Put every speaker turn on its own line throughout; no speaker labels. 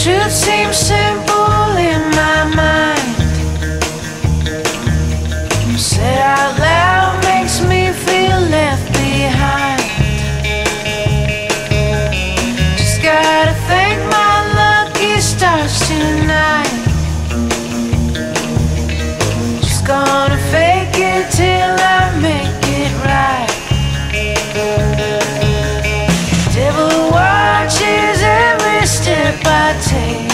Truth seems simple in my mind. Said out loud makes me feel left behind. Just gotta thank my lucky stars tonight. Just gonna fake it till I make it right. Devil watches every step I take,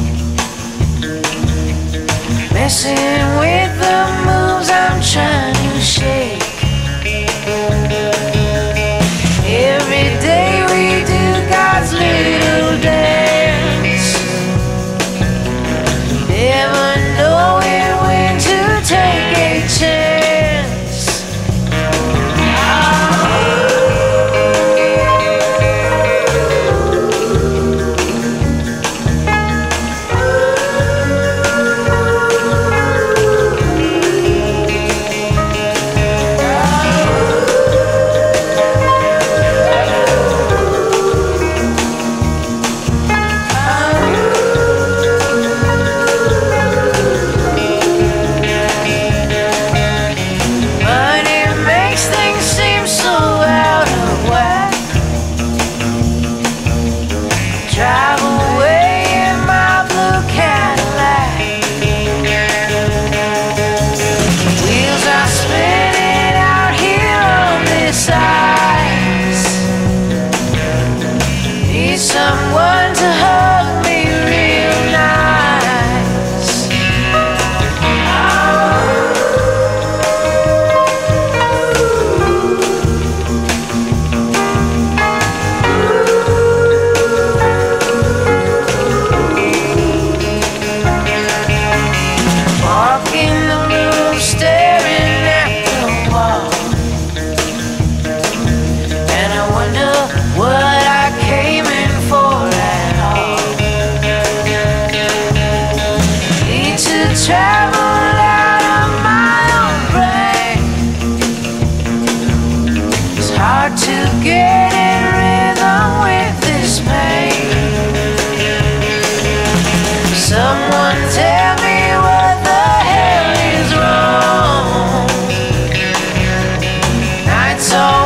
messing with the moves I'm trying to shake. Every day we do God's little dance, never knowing when to take a chance. Someone to hug me real nice. Walking the room, staring at the wall, and I wonder what I came in for at all. Need to travel out of my own brain. It's hard to get in rhythm with this pain. Someone tell me what the hell is wrong. Nights all